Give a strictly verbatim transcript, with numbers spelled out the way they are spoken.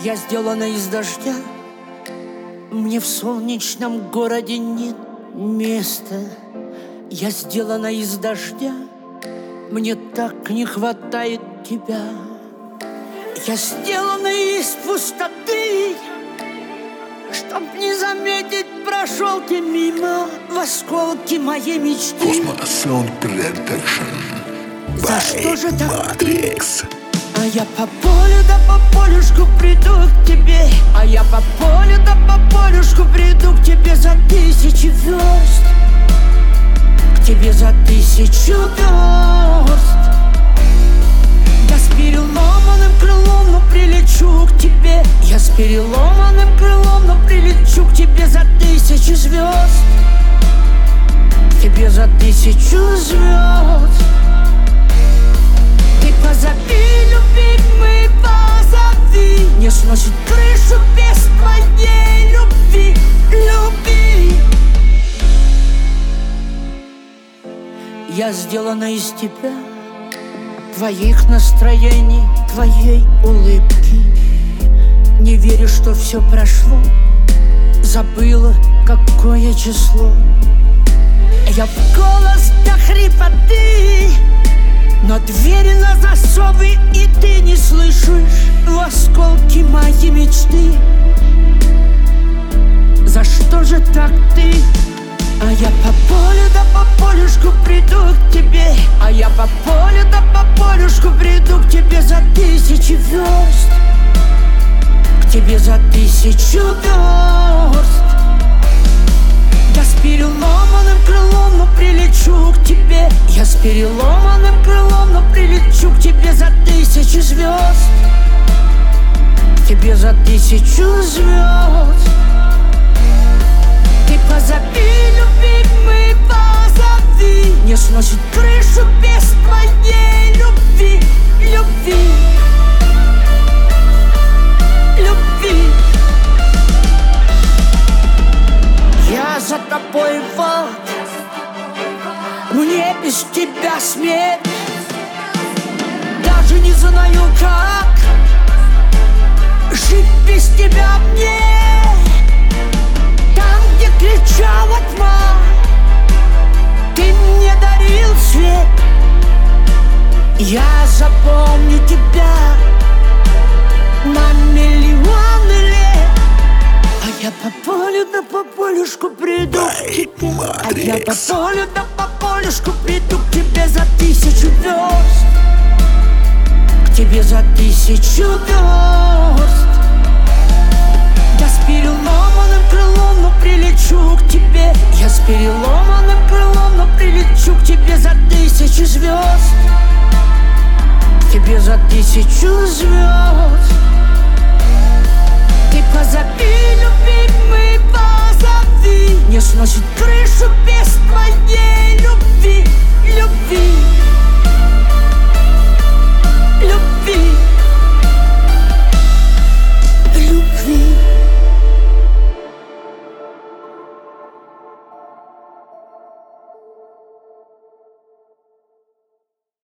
Я сделана из дождя, мне в солнечном городе нет места. Я сделана из дождя, мне так не хватает тебя. Я сделана из пустоты, чтоб не заметить, прошел ты мимо в осколки моей мечты. Cosmo Sound Production. За что же так ты? Matrix. А я по полю да по полюшку приду к тебе. А я по полю да по полюшку приду к тебе за тысячи верст. К тебе за тысячу верст. Я с переломанным крылом, но прилечу к тебе. Я с переломанным крылом, но прилечу к тебе за тысячи звезд. К тебе за тысячу звезд. Ты позови, любимый, позови. Не сносит крышу без твоей любви, люби. Я сделана из тебя, твоих настроений, твоей улыбки. Не верю, что все прошло, забыла, какое число. Я в голос до хрипоты, но двери на засовы, и ты не слышишь в осколки моей мечты. За что же так ты? А я по полю да по полюшку приду к тебе. А я по полю да по полюшку приду к тебе за тысячи верст. К тебе за тысячу верст. Я с переломанным крылом, но прилечу к тебе. Я с переломанным крылом, но прилечу к тебе за тысячи звезд. К тебе за тысячу звезд. Ты позови, любимый, позови. Не сносит крышу без твоей любви, любви, любви. Я за тобой вот, мне без тебя смерть. Даже не знаю, как жить без тебя мне. Там, где кричала тьма, ты мне дарил свет. Я запомню тебя на миллионы лет. А я по полю да по полюшку приду к тебе. А я по полю да по полюшку приду к тебе за тысячу верст. К тебе за тысячу верст. Я с переломанным крылом, но прилечу к тебе. Я с переломанным крылом, но прилечу к тебе за тысячи звезд. К тебе за тысячу звезд. Ты позови, любимый, позови. Не сносит крышу без твоей любви, любви.